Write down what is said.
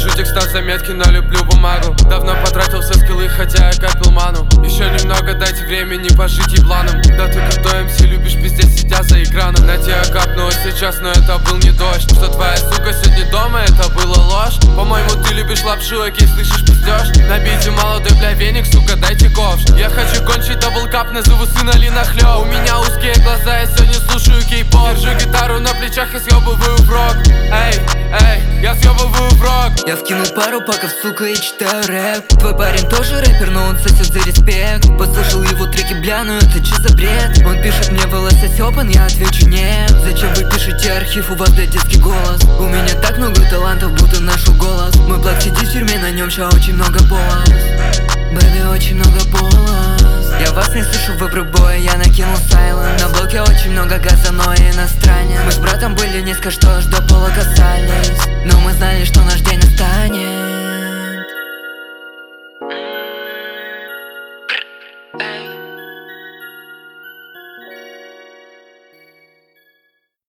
Пишу текста, заметки, но люблю бумагу. Давно потратил все скиллы, хотя я копил ману. Еще немного, дайте времени пожить ебланом. Да ты крутой МС, любишь пиздец, сидя за экраном. На тебя капнуло сейчас, но это был не дождь. Что твоя сука сегодня дома, это было ложь. По-моему, ты любишь лапшу, окей, слышишь, пиздёшь. На бите молодой, бля, веник, сука, дайте ковш. Я хочу кончить даблкап, назову сына Линахлёв. У меня узкие глаза, я сегодня слушаю кей-поп. Держу гитару на плечах и съебываю в рок. Эй, эй, я съебываю в рок. Я вкинул пару паков, сука, и читаю рэп. Твой парень тоже рэпер, но он сосет за респект. Послушал его треки, бля, ну это чё за бред? Он пишет мне в LSS Open, я отвечу нет. Зачем вы пишете архив, у вас, блядь, детский голос? У меня так много талантов, будто нашел голос. Мой благ сидит в тюрьме, на нем ща очень много полос. Бэби, очень много полос. Я вас не слышу, выбрал боя, я накинул сайлент. На блоке очень много газа, но я иностранец. Мы с братом были низко, что аж до пола касались. Но мы знали, что наш день настанет.